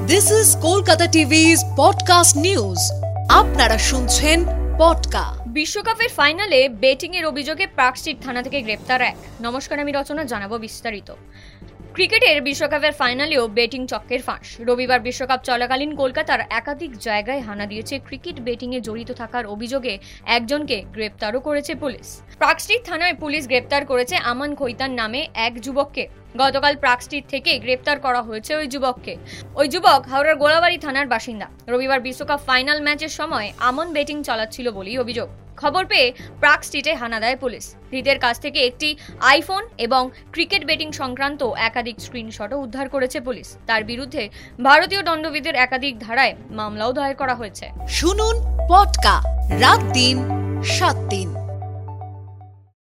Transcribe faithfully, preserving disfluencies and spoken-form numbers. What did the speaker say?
This is Kolkata টিভি's podcast news. আপনারা শুনছেন পডকা। বিশ্বকাপের ফাইনালে বেটিং এর অভিযোগে পার্ক স্ট্রিট থানা থেকে গ্রেপ্তার এক। নমস্কার, আমি রচনা, জানাবো বিস্তারিত। ক্রিকেটের বিশ্বকাপের ফাইনালেও বেটিং চক্রের ফাঁস। রবিবার বিশ্বকাপ চলাকালীন কলকাতার একাধিক জায়গায় হানা দিয়েছে ক্রিকেট বেটিং এ জড়িত থাকার অভিযোগে একজনকে গ্রেপ্তারও করেছে পুলিশ। পার্ক স্ট্রিট থানায় পুলিশ গ্রেপ্তার করেছে আমান খৈতান নামে এক যুবককে। গতকাল পার্ক স্ট্রিট থেকে গ্রেপ্তার করা হয়েছে ওই যুবককে। ওই যুবক হাওড়ার গোলাবাড়ি থানার বাসিন্দা। রবিবার বিশ্বকাপ ফাইনাল ম্যাচের সময় আমন বেটিং চালাচ্ছিল বলেই অভিযোগ। খবর পেয়ে পার্ক স্ট্রিটে হানা দেয় পুলিশ। ধৃতের কাছ থেকে একটি আইফোন এবং ক্রিকেট বেটিং সংক্রান্ত একাধিক স্ক্রিনশটও উদ্ধার করেছে পুলিশ। তার বিরুদ্ধে ভারতীয় দণ্ডবিধির একাধিক ধারায় মামলাও দায়ের করা হয়েছে। শুনুন পডকা, রাত দিন সাত দিন।